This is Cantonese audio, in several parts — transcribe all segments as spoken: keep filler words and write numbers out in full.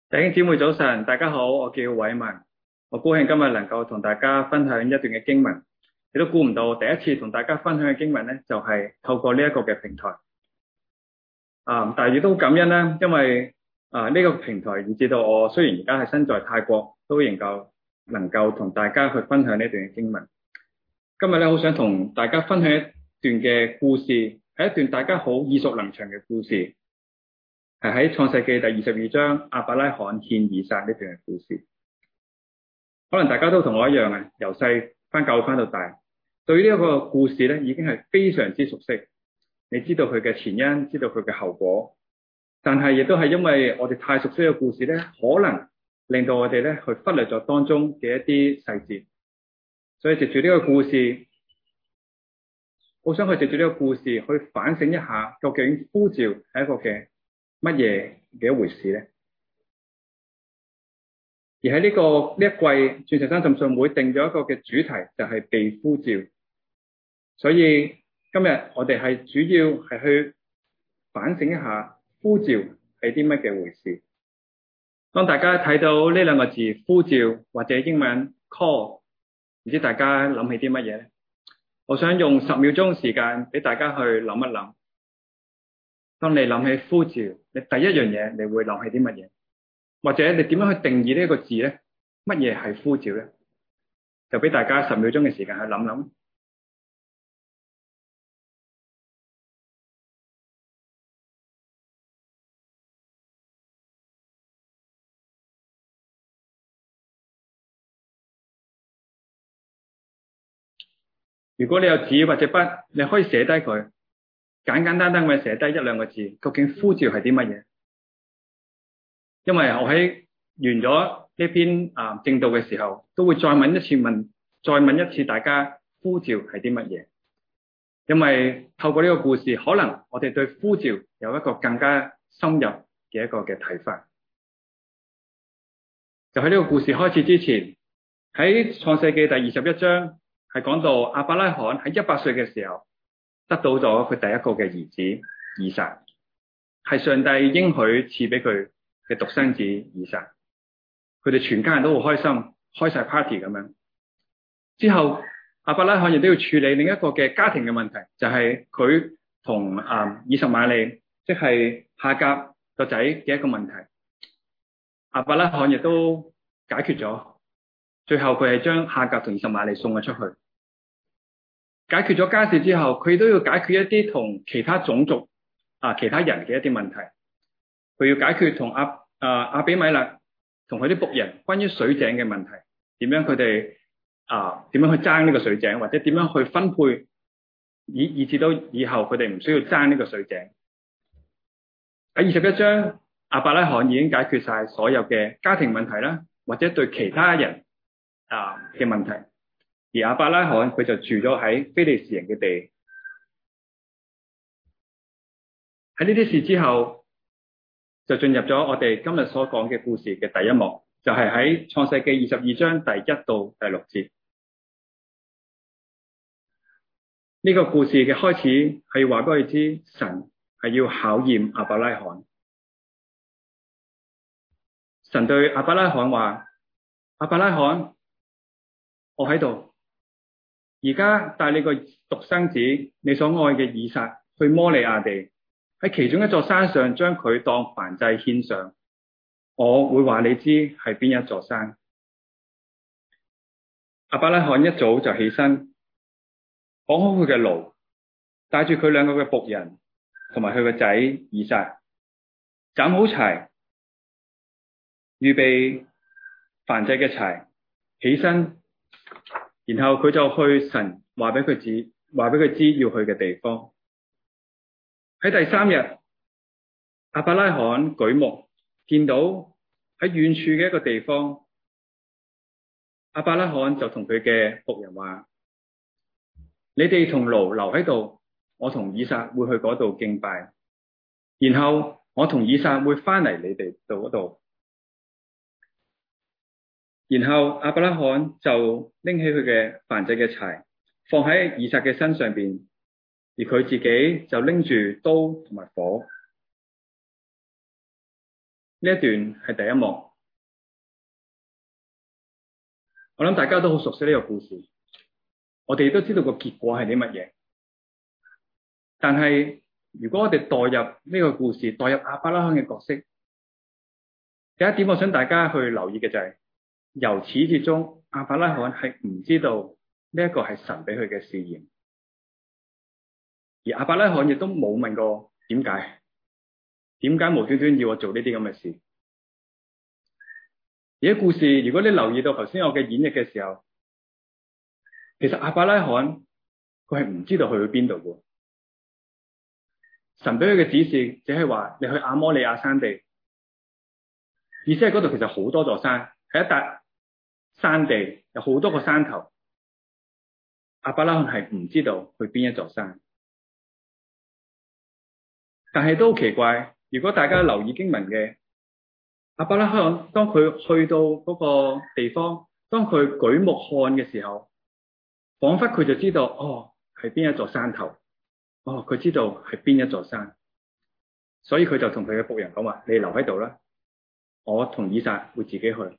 弟兄姊妹早晨，大家好，我叫偉文，我高興今日能夠同大家分享一段嘅經文，亦都估唔到第一次同大家分享嘅經文咧，就係透過呢一個嘅平台，啊，但係亦都好感恩啦，因為啊呢個平台以至到我雖然而家係身在泰國，都仍舊能夠同大家去分享呢段嘅經文。今日咧好想同大家分享一段嘅故事，係一段大家好耳熟能詳嘅故事。係喺創世記第二十二章亞伯拉罕獻以撒呢段嘅故事，可能大家都同我一樣啊，由細翻教會翻到大，對呢一個故事咧已經係非常之熟悉。你知道佢嘅前因，知道佢嘅後果，但係亦都係因為我哋太熟悉嘅故事咧，可能令到我哋咧去忽略咗當中嘅一啲細節。所以藉住呢個故事，好想去藉住呢個故事去反省一下，究竟呼召係一個嘅乜嘢嘅一回事咧？而喺呢、這個呢一季鑽石山浸信會定咗一個嘅主題，就係、是、被呼召。所以今日我哋係主要係去反省一下呼召係啲乜嘅回事。當大家睇到呢兩個字呼召或者英文 call， 唔知大家諗起啲乜嘢咧？我想用十秒鐘時間俾大家去諗一諗。當你諗起呼召，你第一樣嘢你會諗起啲乜嘢？或者你點樣去定義呢一個字咧？乜嘢係呼召咧？就俾大家十秒鐘嘅時間去諗諗。如果你有紙或者筆，你可以寫低佢，簡簡單單咁寫低一兩個字，究竟呼召係啲乜嘢？因為我喺完咗呢篇啊證道嘅時候，都會再問一次問，再問一次大家呼召係啲乜嘢？因為透過呢個故事，可能我哋對呼召有一個更加深入嘅一個嘅睇法。就喺呢個故事開始之前，喺創世記第二十一章係講到亞伯拉罕喺一百歲嘅時候得到咗佢第一個嘅兒子以撒，係上帝應許賜俾佢嘅獨生子以撒。佢哋全家人都好開心，開晒 party 咁樣。之後亞伯拉罕亦都要處理另一個嘅家庭嘅問題，就係佢同啊以實瑪利，即係夏甲個仔嘅一個問題。亞伯拉罕亦都解決咗，最後佢係將夏甲同以實瑪利送咗出去。解決咗家事之後，佢都要解決一啲同其他種族啊其他人嘅一啲問題。佢要解決同阿啊阿比米勒同佢啲僕人關於水井嘅問題，點樣佢哋啊點樣去爭呢個水井，或者點樣去分配，以以至到以後佢哋唔需要爭呢個水井。喺二十一章，亞伯拉罕已經解決晒所有嘅家庭問題啦，或者對其他人啊嘅問題。而亞伯拉罕佢就住咗喺非利士人嘅地。喺呢啲事之後，就進入咗我哋今日所講嘅故事嘅第一幕，就係喺創世記二十二章第一到第六節。呢個故事嘅開始係話俾我哋知，神係要考驗亞伯拉罕。神對亞伯拉罕話：亞伯拉罕，我喺度，而家帶你個獨生子，你所愛嘅以撒去摩利亞地，喺其中一座山上將佢當燔祭獻上。我會話你知係邊一座山。亞伯拉罕一早就起身，綁好佢嘅驢，帶住佢兩個嘅僕人同埋佢個仔以撒，斬好柴，預備燔祭嘅柴，起身，然後佢就去神話俾佢知，話俾佢知要去嘅地方。喺第三日，亞伯拉罕舉目見到喺遠處嘅一個地方，亞伯拉罕就同佢嘅僕人話：你哋同驢留喺度，我同以撒會去嗰度敬拜，然後我同以撒會翻嚟你哋度嗰度。然後亞伯拉罕就拎起佢嘅燔祭嘅柴，放喺以撒嘅身上邊，而佢自己就拎住刀同埋火。 呢一段係第一幕。我諗大家都好熟悉呢個故事，我哋都知道個結果係啲乜嘢。但係如果我哋代入呢個故事，代入亞伯拉罕嘅角色，第一點我想大家去留意嘅就係、是，由始至終亞伯拉罕係唔知道呢一個係神俾佢嘅試驗，而亞伯拉罕亦都冇問過點解，點解無端端要我做呢啲咁嘅事。而喺故事，如果你留意到頭先我嘅演繹嘅時候，其實亞伯拉罕佢係唔知道去去邊度嘅。神俾佢嘅指示只係話你去亞摩利亞山地，意思係嗰度其實好多座山，係一笪山地，有好多個山頭。亞伯拉罕係唔知道去邊一座山，但係都好奇怪。如果大家留意經文嘅，亞伯拉罕當佢去到嗰個地方，當佢舉目看嘅時候，仿佛佢就知道哦係邊一座山頭，哦佢知道係邊一座山，所以佢就同佢嘅僕人講話：你留喺度啦，我同以撒會自己去。而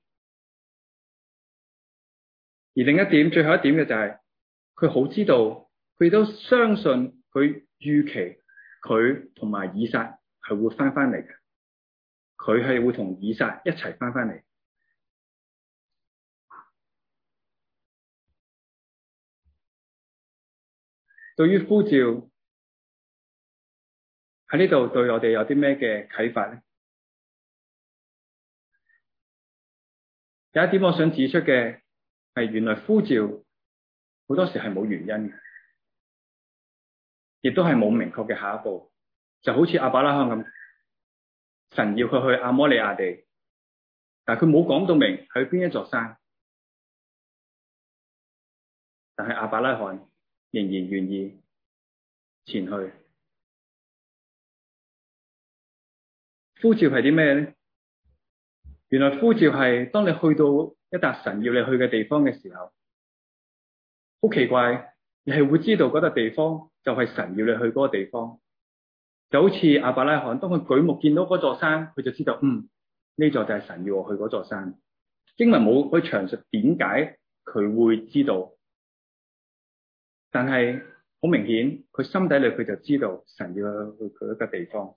另一點，最後一點嘅就係佢好知道，佢都相信佢預期佢同埋以撒係會翻翻嚟嘅，佢係會同以撒一齊翻翻嚟。對於呼召喺呢度對我哋有啲咩嘅啟發呢？有一點我想指出嘅係，原來呼召好多時係冇原因嘅，亦都係冇明確嘅下一步。就好似亞伯拉罕咁，神要佢去亞摩利亞地，但係佢冇講到明去邊一座山，但係亞伯拉罕仍然願意前去。呼召係啲咩呢？原來呼召係當你去到一笪神要你去嘅地方嘅時候，好奇怪，你係會知道嗰笪地方就係神要你去嗰個地方。就好似亞伯拉罕當佢舉目見到嗰座山，佢就知道嗯，呢座就係神要我去嗰座山。經文冇去詳述點解佢會知道，但係好明顯佢心底裏佢就知道神要去佢一個地方。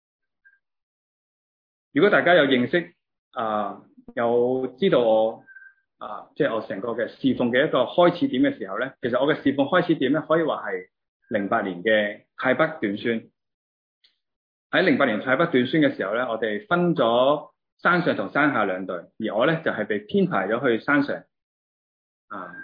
如果大家有認識啊、呃，有知道我啊，即、呃、係、就是、我成個嘅侍奉嘅一個開始點嘅時候咧，其實我嘅侍奉開始點咧，可以話係零八年嘅泰北短宣。喺零八年泰北短宣嘅時候咧，我哋分咗山上同山下兩隊，而我咧就係、是、被編排咗去山上。啊，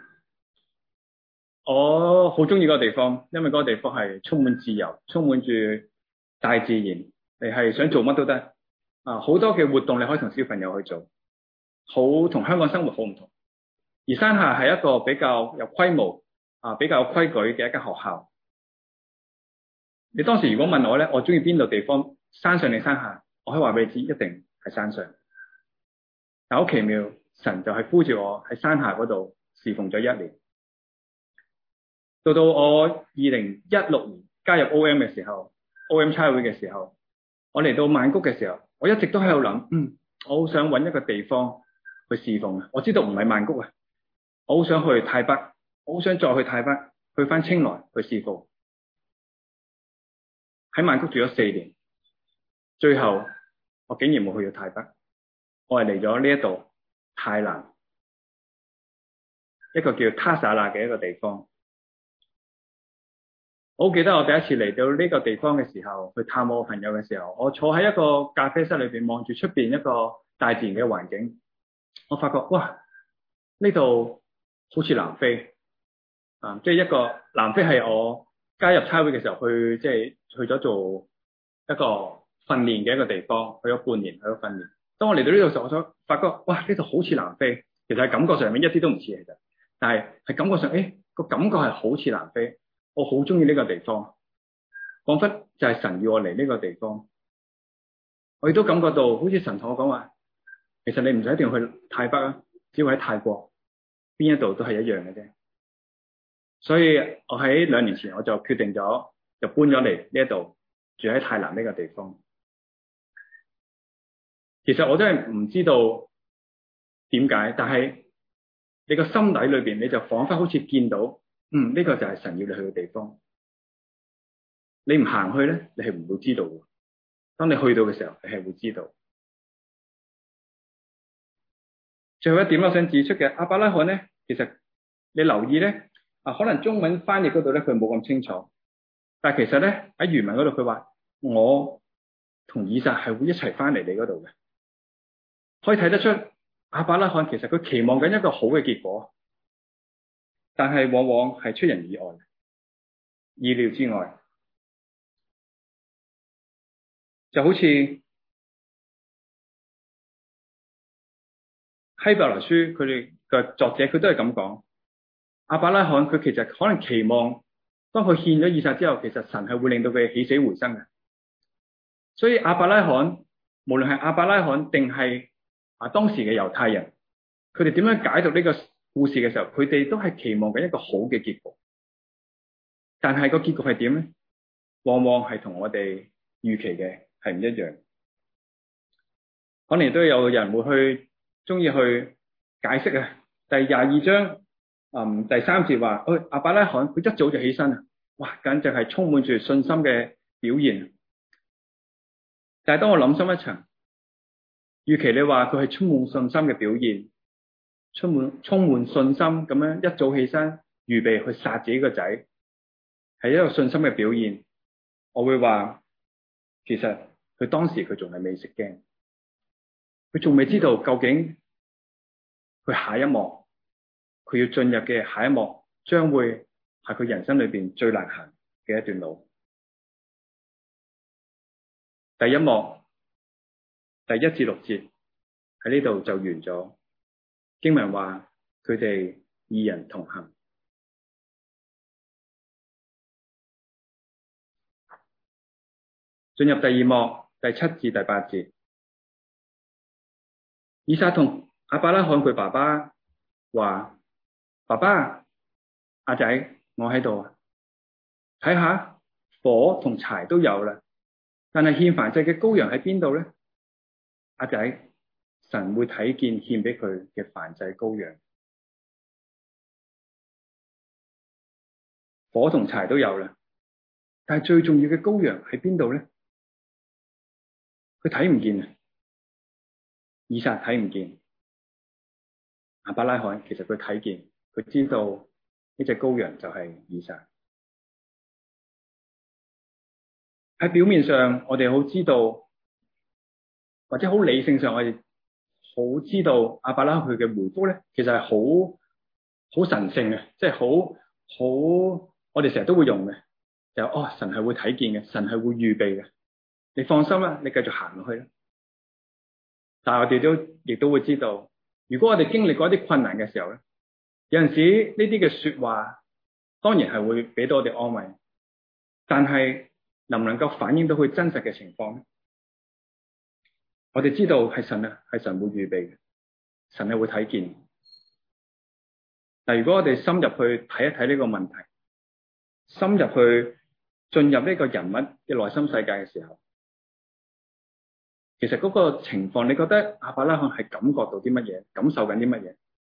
我好中意嗰個地方，因為嗰個地方係充滿自由，充滿住大自然，你係想做乜都得。啊，好多嘅活動你可以同小朋友去做，好同香港生活好唔同。而山下係一個比較有規模啊，比較有規矩嘅一間學校。你當時如果問我咧，我中意邊度地方，山上定山下？我可以話俾你知，一定係山上。但好奇妙，神就係呼召我喺山下嗰度侍奉咗一年。到到我二零一六年加入 O M 嘅時候 ，O M 差會嘅時候，我嚟到曼谷嘅時候，我一直都喺度諗，嗯，我好想揾一個地方去侍奉啊！我知道唔係曼谷啊，我好想去泰北，我好想再去泰北，去翻清萊去侍奉。喺曼谷住咗四年，最後我竟然冇去到泰北，我係嚟咗呢一度泰南，一個叫他薩那嘅一個地方。我好記得我第一次嚟到呢個地方嘅時候，去探我朋友嘅時候，我坐喺一個咖啡室裏邊，望住出邊一個大自然嘅環境，我發覺哇，呢度好似南非啊！即係一個南非係我加入差會嘅時候去，即係去咗做一個訓練嘅一個地方，去咗半年去咗訓練。當我嚟到呢度嘅時候，我想發覺哇，呢度好似南非，其實喺感覺上面一啲都唔似其實，但係係感覺上，誒個感覺係好似南非。我好中意呢個地方，仿佛就係神要我嚟呢個地方。我亦都感覺到，好似神同我講話，其實你唔使一定要去泰北啊，只要喺泰國邊一度都係一樣嘅啫。所以我喺兩年前我就決定咗，就搬咗嚟呢一度住喺泰南呢個地方。 其實我真係唔知道點解，但係你個心底裏邊你就仿佛好似見到，嗯，呢個就係神要你去嘅地方。你唔行去咧，你係唔會知道嘅。當你去到嘅時候，你係會知道。最後一點我想指出嘅，亞伯拉罕咧，其實你留意咧，啊，可能中文翻譯嗰度咧佢冇咁清楚，但係其實咧喺原文嗰度佢話我同以撒係會一齊翻嚟你嗰度嘅，可以睇得出亞伯拉罕其實佢期望緊一個好嘅結果，但係往往係出人意外、意料之外，就好似希伯來書佢哋嘅作者佢都係咁講，亞伯拉罕佢其實可能期望當佢獻咗以撒之後，其實神係會令到佢起死回生嘅。所以亞伯拉罕無論係亞伯拉罕定係啊當時嘅猶太人，佢哋點樣解讀呢個故事嘅時候，佢哋都係期望緊一個好嘅結局。但係個結局係點咧？往往係同我哋預期嘅係唔一樣。可能都有人會去中意去解釋啊。第廿二章，嗯，第三節話，誒、哎，亞伯拉罕佢一早就起身啊，哇，簡直係充滿住信心嘅表現。但係當我諗深一層，與其你話佢係充滿信心嘅表現，充滿充滿信心咁樣一早起身，預備去殺自己個仔，係一個信心嘅表現，我會話，其實佢當時佢仲係未食驚，佢仲未知道究竟佢下一幕，佢要進入嘅下一幕，將會係佢人生裏邊最難行嘅一段路。第一幕，第一至六節喺呢度就完咗。經文話佢哋二人同行。進入第二幕，第七至第八節，以撒同亞伯拉罕佢爸爸話：爸爸，阿仔，我喺度啊，睇下火同柴都有啦，但係獻燔祭嘅羔羊喺邊度咧？阿仔，神會睇見獻俾佢嘅燔祭羔羊，火同柴都有啦，但係最重要嘅羔羊喺邊度咧？佢睇唔見啊，以撒睇唔見，亞伯拉罕其實佢睇見，佢知道呢隻羔羊就係以撒。喺表面上我哋好知道，或者好理性上我哋好知道亞伯拉罕佢嘅回覆咧，其實係好好神聖嘅，即係好好我哋成日都會用嘅，就哦神係會睇見嘅，神係會預備嘅，你放心啦，你繼續行落去啦。但係我哋都亦都會知道，如果我哋經歷過一啲困難嘅時候咧，有陣時呢啲嘅說話當然係會俾到我哋安慰，但係能唔能夠反映到佢真實嘅情況咧？我哋知道係神啊，係神會預備嘅，神係會睇見。但如果我哋深入去睇一睇呢個問題，深入去進入呢個人物嘅內心世界嘅時候，其實嗰個情況，你覺得亞伯拉罕係感覺到啲乜嘢，感受緊啲乜嘢？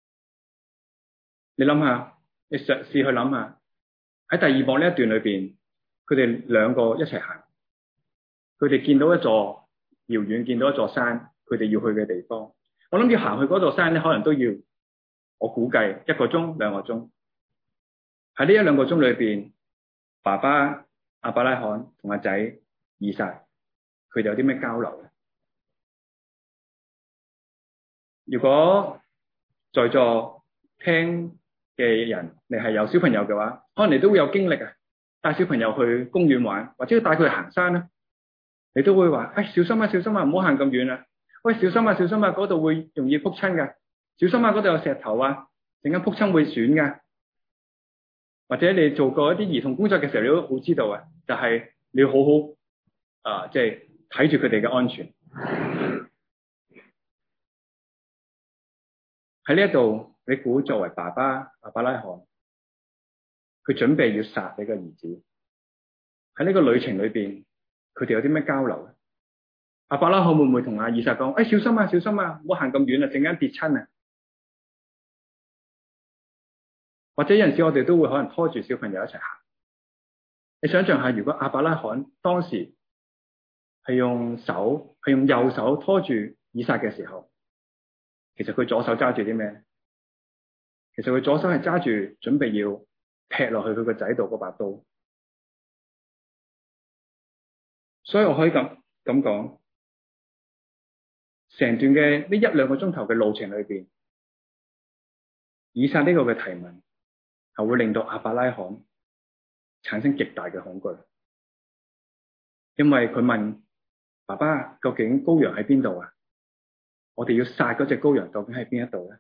你諗下，你嘗試去諗下，喺第二幕呢一段裏邊，佢哋兩個一齊行，佢哋見到一座遙遠見到一座山，佢哋要去嘅地方。我諗要行去嗰座山咧，可能都要，我估計一個鐘兩個鐘。喺呢一兩個鐘裏邊，爸爸亞伯拉罕同阿仔以撒，佢哋有啲咩交流咧？如果在座聽嘅人你係有小朋友嘅話，可能你都會有經歷啊，帶小朋友去公園玩，或者帶佢去行山啦，你都會話：哎，小心啊，小心啊，唔好行咁遠啊！喂，小心啊，小心啊，嗰度會容易撲親噶，小心啊，嗰度有石頭啊，陣間撲親會損噶。或者你做過一啲兒童工作嘅時候，你都好知道啊，就係你要好好啊，即係睇住佢哋嘅安全。喺呢一度，你估作為爸爸亞伯拉罕，佢準備要殺你個兒子，喺呢個旅程裏邊，佢哋有啲咩交流咧？ 亞伯拉罕會唔會同阿以撒講：哎，小心啊，小心啊，唔好行咁遠啊，陣間跌親啊！或者有陣時我哋都會可能拖住小朋友一齊行。你想象下，如果亞伯拉罕當時係用手係用右手拖住以撒嘅時候，其實佢左手揸住啲咩？其實佢左手係揸住準備要劈落去佢個仔度嗰把刀。所以我可以咁咁講，成段嘅呢一兩個鐘頭嘅路程裏邊，以撒呢個嘅提問係會令到亞伯拉罕產生極大嘅恐懼，因為佢問爸爸：究竟羔羊喺邊度啊？我哋要殺嗰隻羔羊究竟喺邊一度咧？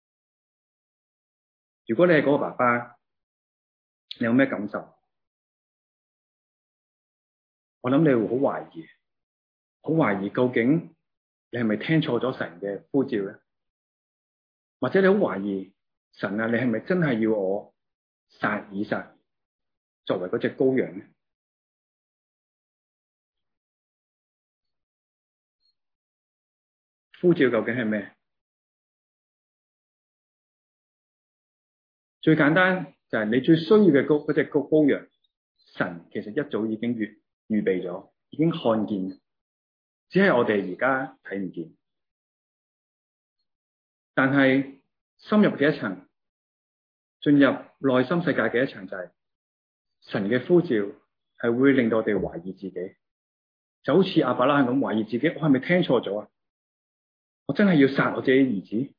如果你係嗰個爸爸，你有咩感受？我諗你會好懷疑，好懷疑究竟你係咪聽錯咗神嘅呼召咧？或者你好懷疑神啊，你係咪真係要我殺以撒作為嗰隻羔羊咧？呼召究竟係咩？最簡單就係你最需要嘅羔嗰隻羔羔羊，神其實一早已經預預備咗，已經看見，只係我哋而家睇唔見。但係深入嘅一層，進入內心世界嘅一層就係、是、神嘅呼召係會令到我哋懷疑自己，就好似亞伯拉罕咁懷疑自己，我係咪聽錯咗啊？我真係要殺我自己兒子？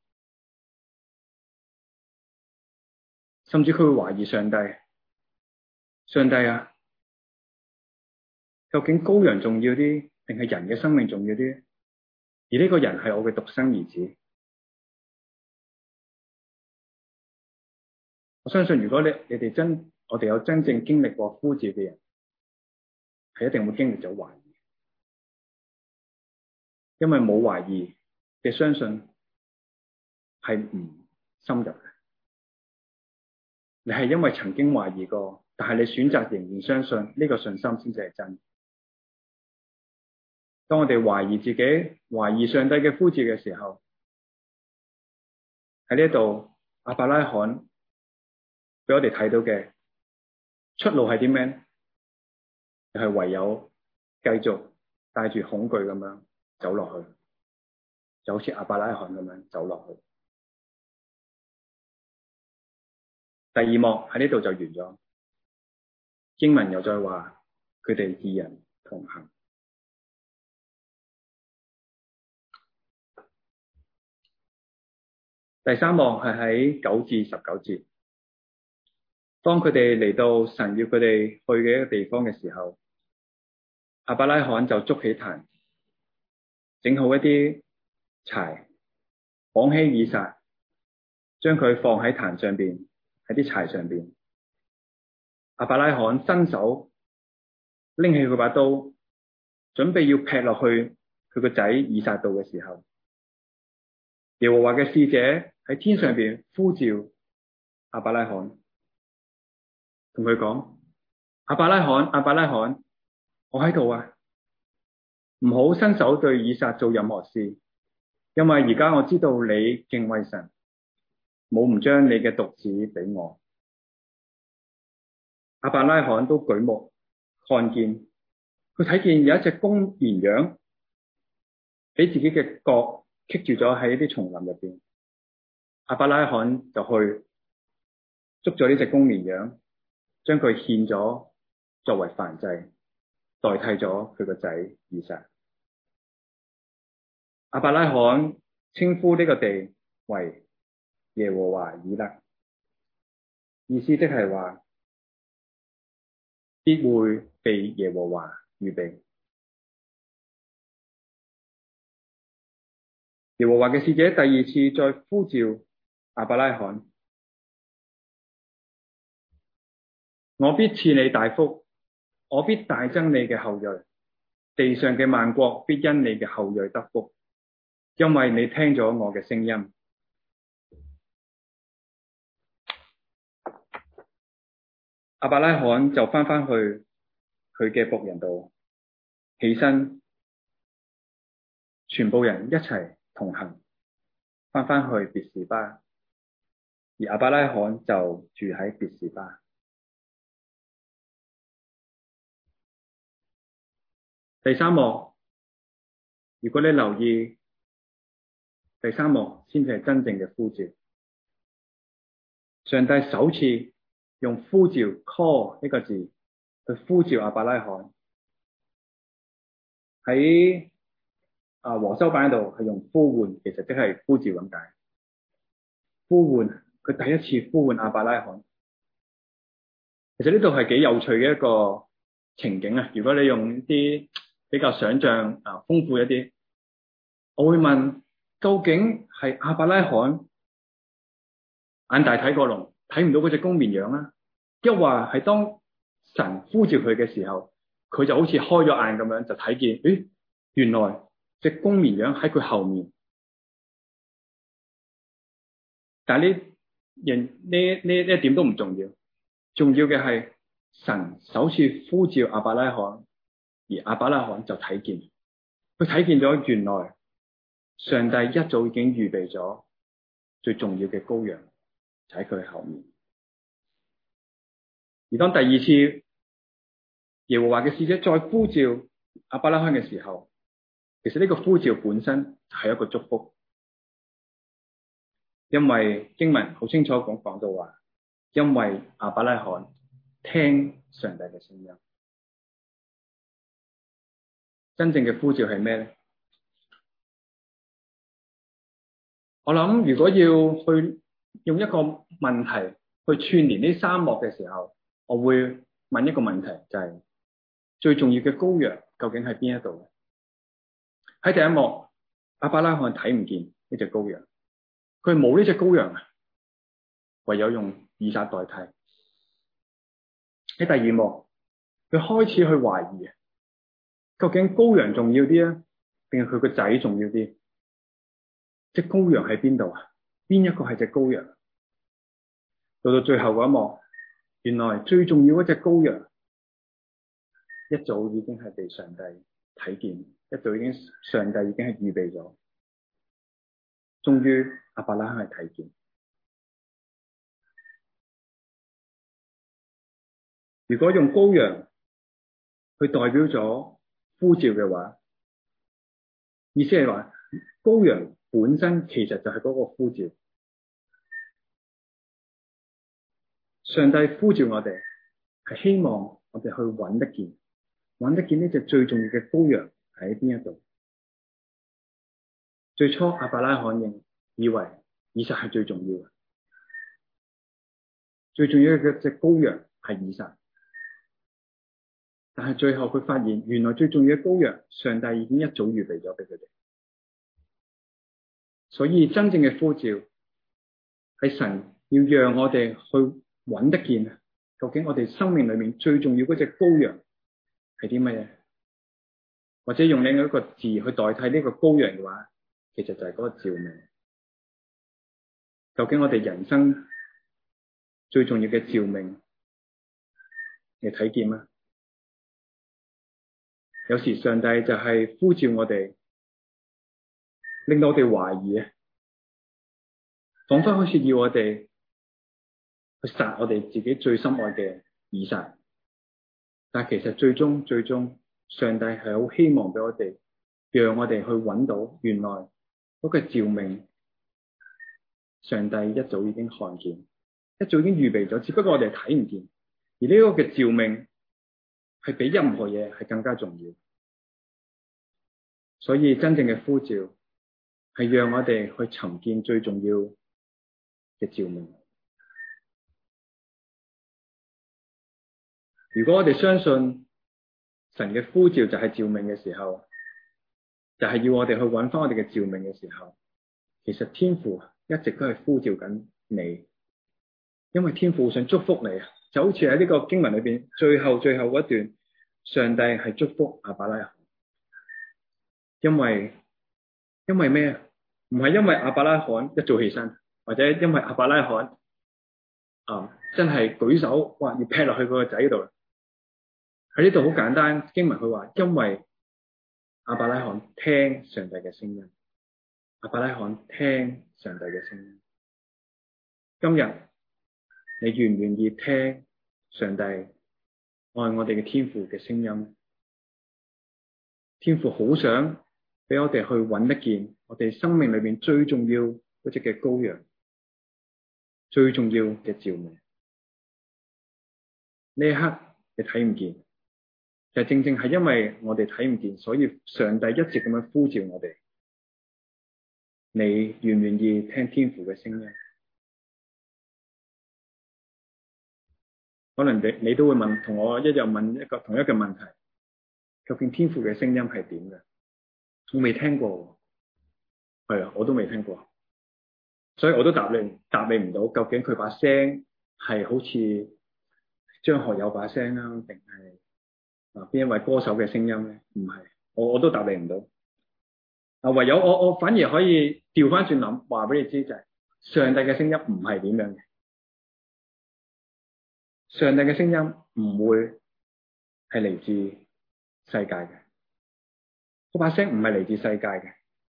甚至佢會懷疑上帝，上帝啊，究竟羔羊重要啲，定係人嘅生命重要啲？而呢個人係我嘅獨生兒子。我相信如果你你哋真我哋有真正經歷過呼召嘅人，係一定會經歷咗懷疑，因為冇懷疑嘅相信係唔深入嘅。你係因為曾經懷疑過，但係你選擇仍然相信，呢個信心先至係真。當我哋懷疑自己、懷疑上帝嘅呼召嘅時候，喺呢度亞伯拉罕俾我哋睇到嘅出路係啲咩？就係唯有繼續帶住恐懼咁樣走落去，就好似亞伯拉罕咁樣走落去。第二幕喺呢度就完咗，經文又再話佢哋二人同行。第三幕係喺九至十九節，當佢哋嚟到神要佢哋去嘅一個地方嘅時候，亞伯拉罕就築起壇，整好一啲柴，綁起以撒，將佢放喺壇上邊，喺啲柴上邊。亞伯拉罕伸手拎起佢把刀，準備要劈落去佢個仔以撒度嘅時候，耶和華嘅使者喺天上邊呼召亞伯拉罕，同佢講：亞伯拉罕，亞伯拉罕，我喺度啊！唔好伸手對以撒做任何事，因為而家我知道你敬畏神，冇唔將你嘅獨子俾我。亞伯拉罕都舉目看見，佢睇見有一隻公綿羊俾自己嘅角棘住咗喺啲叢林入邊。亞伯拉罕就去捉咗呢隻公綿羊，將佢獻咗作為燔祭，代替咗佢個仔以撒。亞伯拉罕稱呼呢個地為耶和華以勒，意思即係話必會被耶和華預備。耶和華嘅使者第二次再呼召亞伯拉罕：我必賜你大福，我必大增你嘅後裔，地上嘅萬國必因你嘅後裔得福，因為你聽咗我嘅聲音。亞伯拉罕就翻返去佢嘅僕人度，起身全部人一齊同行，翻返去別是巴，而亞伯拉罕就住喺別是巴。第三幕，如果你留意，第三幕先至係真正嘅呼召。上帝首次用呼召 call 呢個字去呼召亞伯拉罕。喺啊和修版度係用呼喚，其實即係呼召咁解。呼喚，佢第一次呼喚亞伯拉罕。其實呢度係幾有趣嘅一個情景啊！如果你用啲比較想象啊豐富一啲，我會問：究竟係亞伯拉罕眼大睇過龍，睇唔到嗰隻公綿羊啦？抑或係當神呼召佢嘅時候，佢就好似開咗眼咁樣，就睇見，誒，原來隻公綿羊喺佢後面。但係呢樣呢呢呢一點都唔重要，重要嘅係神首次呼召亞伯拉罕，而亞伯拉罕就睇見，佢睇見咗原來上帝一早已經預備咗最重要嘅羔羊，就喺佢後面。而當第二次耶和華嘅使者再呼召亞伯拉罕嘅時候，其實呢個呼召本身係一個祝福，因為經文好清楚咁講到話，因為亞伯拉罕聽上帝嘅聲音。真正嘅呼召係咩咧？我諗如果要去用一個問題去串聯呢三幕嘅時候，我會問一個問題，就係、是、最重要嘅羔羊究竟喺邊一度？喺第一幕，亞伯拉罕睇唔見呢隻羔羊，佢冇呢隻羔羊啊，唯有用以撒代替。喺第二幕，佢開始去懷疑，究竟羔羊重要啲啊，定係佢個仔重要啲？隻羔羊喺邊度啊？邊一個係隻羔羊？到到最後嗰一幕，原來最重要嗰隻羔羊一早已經係被上帝睇見，一早已經上帝已經係預備咗，終於亞伯拉罕係睇見。如果用羔羊去代表咗呼召嘅話，意思係話羔羊本身其實就係嗰個呼召。上帝呼召我哋係希望我哋去揾得見，揾得見呢隻最重要嘅羔羊喺邊一度。最初亞伯拉罕認以為以撒係最重要嘅，最重要嘅隻羔羊係以撒。但係最後佢發現，原來最重要嘅羔羊，上帝已經一早預備咗俾佢哋。所以真正嘅呼召係神要讓我哋去揾得見，究竟我哋生命裏面最重要嗰隻羔羊係啲乜嘢？或者用另一個字去代替呢個羔羊嘅話，其實就係嗰個召命。究竟我哋人生最重要嘅召命，你睇見嗎？有時上帝就係呼召我哋，令到我哋懷疑啊，仿佛好似要我哋去殺我哋自己最心愛嘅以撒。但其實最終最終，上帝係好希望俾我哋，讓我哋去揾到原來嗰個召命，上帝一早已經看見，一早已經預備咗，只不過我哋睇唔見。而呢個嘅召命係比任何嘢係更加重要。所以真正嘅呼召係讓我哋去尋見最重要嘅召命。如果我哋相信神嘅呼召就係召命嘅時候，就係要我哋去揾翻我哋嘅召命嘅時候，其實天父一直都係呼召緊你，因為天父想祝福你啊，就好似喺呢個經文裏邊最後最後嗰段，上帝係祝福亞伯拉罕，因為因為咩啊？唔係因為亞伯拉罕一早起身，或者因為亞伯拉罕啊真係舉手哇要劈落去佢個仔度。喺呢度好簡單，經文佢話因為亞伯拉罕聽上帝嘅聲音，亞伯拉罕聽上帝嘅聲音。今日你願唔願意聽上帝愛我哋嘅天父嘅聲音？天父好想俾我哋去揾得見我哋生命裏邊最重要嗰隻嘅羔羊，最重要嘅召命。呢一刻你睇唔見，就正正係因為我哋睇唔見，所以上帝一直咁樣呼召我哋。你願唔願意聽天父嘅聲音？可能你你都會問，同我一樣問一個同一個問題，究竟天父嘅聲音係點嘅？我未聽過，係啊，我都未聽過，所以我都答你答你唔到，究竟佢把聲係好似張學友把聲啊，定係啊邊一位歌手嘅聲音咧？唔係，我我都答你唔到。啊，唯有我我反而可以調翻轉諗，話俾你知就係上帝嘅聲音唔係點樣嘅。上帝嘅聲音唔會係嚟自世界嘅，嗰把聲唔係嚟自世界嘅，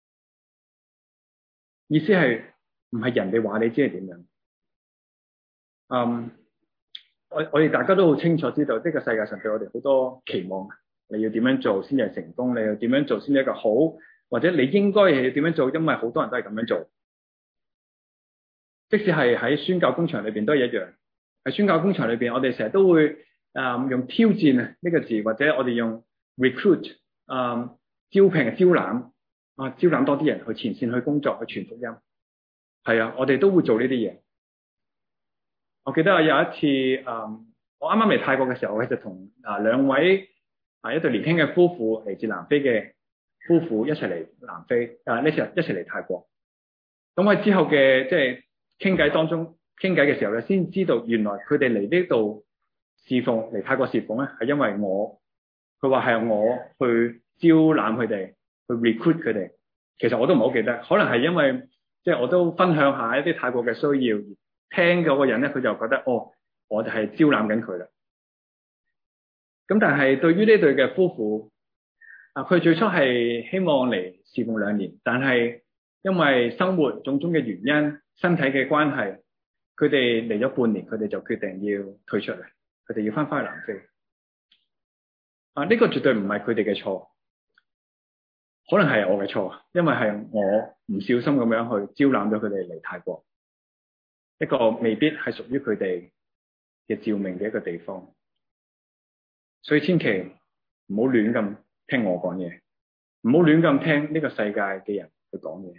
意思係唔係人哋話你知係點樣。嗯，我我哋大家都好清楚知道，呢個世界上對我哋好多期望，你要點樣做先至係成功，你要點樣做先至係一個好，或者你應該係要點樣做，因為好多人都係咁樣做。即使係喺宣教工場裏邊都係一樣。喺宣教工場裏邊，我哋成日都會誒、嗯、用挑戰啊呢個字，或者我哋用 recruit 誒、嗯、招聘招攬啊，招攬多啲人去前線去工作去傳福音。係啊，我哋都會做呢啲嘢。我記得我有一次誒、嗯，我啱啱嚟泰國嘅時候，我就同啊兩位啊一對年輕嘅夫婦嚟自南非嘅夫婦一齊嚟南非啊呢次一齊嚟泰國。咁喺之後嘅即係傾偈當中。傾偈嘅時候咧，先知道原來佢哋嚟呢度侍奉嚟泰國侍奉咧，係因為我，佢話係我去招攬佢哋，去 recruit 佢哋。其實我都唔好記得，可能係因為即係我都分享下一啲泰國嘅需要，聽嗰個人咧，佢就覺得哦，我哋係招攬緊佢啦。咁但係對於呢對嘅夫婦啊，佢最初係希望嚟侍奉兩年，但係因為生活種種嘅原因、身體嘅關係。佢哋嚟咗半年，佢哋就決定要退出嚟，佢哋要翻返去南非。啊，呢個絕對唔係佢哋嘅錯，可能係我嘅錯，因為係我唔小心咁樣去招攬咗佢哋嚟泰國，一個未必係屬於佢哋嘅召命嘅一個地方。所以千祈唔好亂咁聽我講嘢，唔好亂咁聽呢個世界嘅人去講嘢，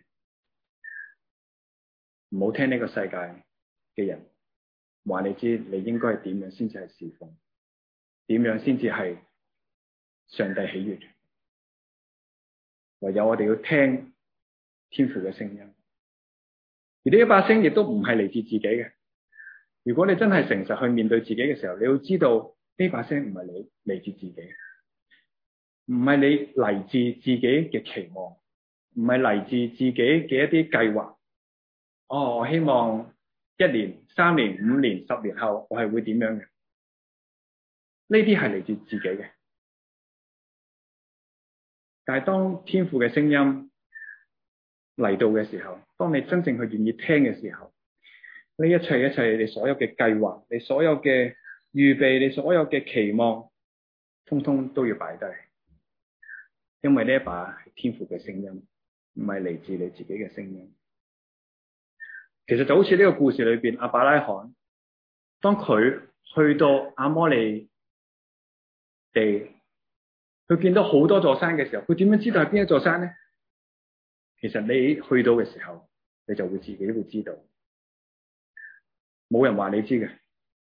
唔好聽呢個世界嘅人話你知你應該係點樣先至係侍奉，點樣先至係上帝喜悅。唯有我哋要聽天父嘅聲音，而呢一把聲亦都唔係嚟自自己嘅。如果你真係誠實去面對自己嘅時候，你要知道呢把聲唔係你嚟自自己，唔係你嚟自自己嘅期望，唔係嚟自自己嘅一啲計劃。哦，我希望一年、三年、五年、十年後，我係會點樣嘅？呢啲係嚟自自己嘅。但係當天父嘅聲音嚟到嘅時候，當你真正去願意聽嘅時候，呢一切一切你所有嘅計劃、你所有嘅預備、你所有嘅期望，通通都要擺低，因為呢一把係天父嘅聲音，唔係嚟自你自己嘅聲音。其實就好似呢個故事裏邊，亞伯拉罕當佢去到亞摩利地，佢見到好多座山嘅時候，佢點樣知道係邊一座山咧？其實你去到嘅時候，你就會自己會知道，冇人話你知嘅，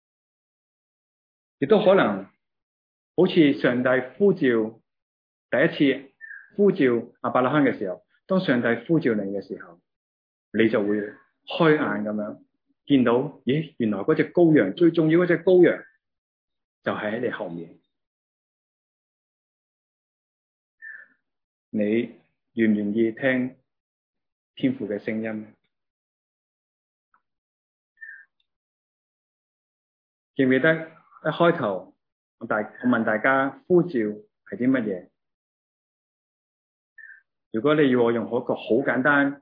亦都可能好似上帝呼召第一次呼召亞伯拉罕嘅時候，當上帝呼召你嘅時候，你就會開眼咁樣見到，咦，原來嗰隻羔羊，最重要嗰隻羔羊就係喺你後面。你願唔願意聽天父嘅聲音？記唔記得一開頭我大我問大家呼召係啲乜嘢？ 如果你要我用一個好簡單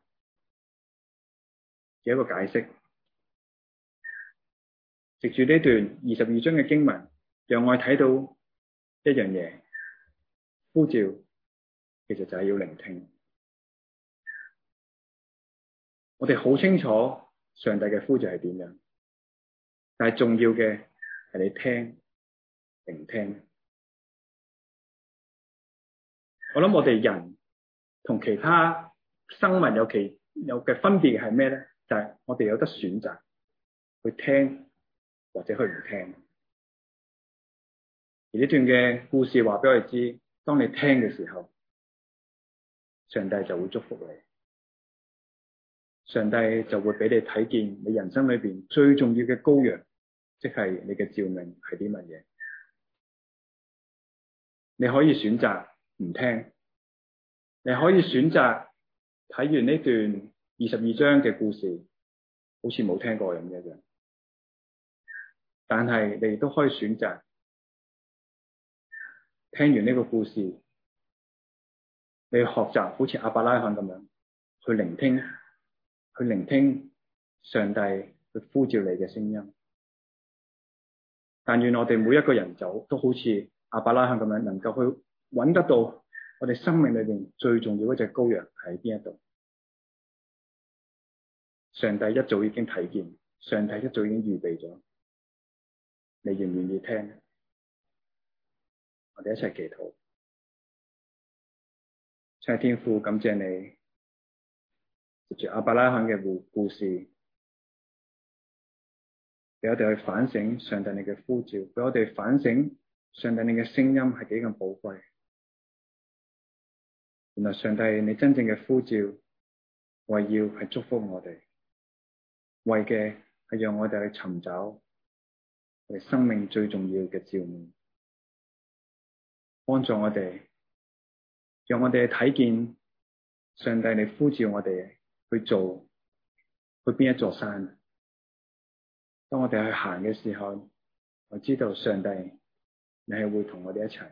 嘅一個解釋，藉住呢段二十二章嘅經文，讓我睇到一樣嘢，呼召其實就係要聆聽。我哋好清楚上帝嘅呼召係點樣，但係重要嘅係你聽、聆聽。我諗我哋人同其他生物有其有嘅分別係咩咧？就係我哋有得選擇去聽或者去唔聽。而呢段嘅故事話俾我哋知，當你聽嘅時候，上帝就會祝福你，上帝就會俾你睇見你人生裏邊最重要嘅羔羊，即係你嘅召命係啲乜嘢。你可以選擇唔聽，你可以選擇睇完呢段二十二章嘅故事，好似冇聽過咁一樣。但係你亦都可以選擇聽完呢個故事，你學習好似亞伯拉罕咁樣去聆聽，去聆聽上帝去呼召你嘅聲音。但願我哋每一個人走都好似亞伯拉罕咁樣，能夠去揾得到我哋生命裏邊最重要嗰隻羔羊喺邊一度。上帝一早已經睇見，上帝一早已經預備咗，你願唔願意聽？我哋一齊祈禱。親愛天父，感謝你藉住亞伯拉罕嘅故故事，俾我哋去反省上帝你嘅呼召，俾我哋反省上帝你嘅聲音係幾咁寶貴。原來上帝你真正嘅呼召，為要係祝福我哋，為嘅係讓我哋去尋找我哋生命最重要嘅召命，幫助我哋，讓我哋睇見上帝你呼召我哋去做去邊一座山。當我哋去行嘅時候，我知道上帝你係會同我哋一齊，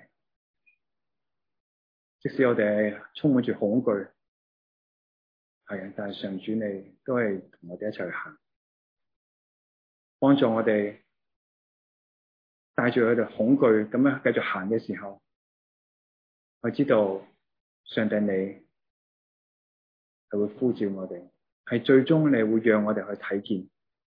即使我哋係充滿住恐懼，係啊，但係上主你都係同我哋一齊去行，幫助我哋帶住佢哋恐懼咁樣繼續行嘅時候，我知道上帝你係會呼召我哋，係最終你會讓我哋去睇見，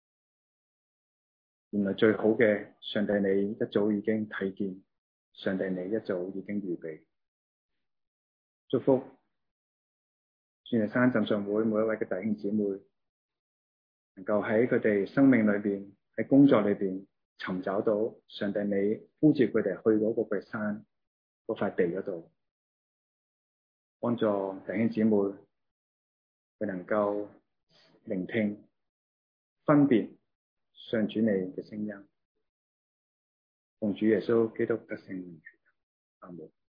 原來最好嘅上帝你一早已經睇見，上帝你一早已經預備。祝福鑽石山浸信會每一位嘅弟兄姊妹，能夠喺佢哋生命裏邊，喺工作裏邊尋找到上帝你呼召佢哋去嗰個嘅山嗰塊地嗰度，幫助弟兄姊妹佢能夠聆聽分別上主你嘅聲音，奉主耶穌基督得勝名，阿門。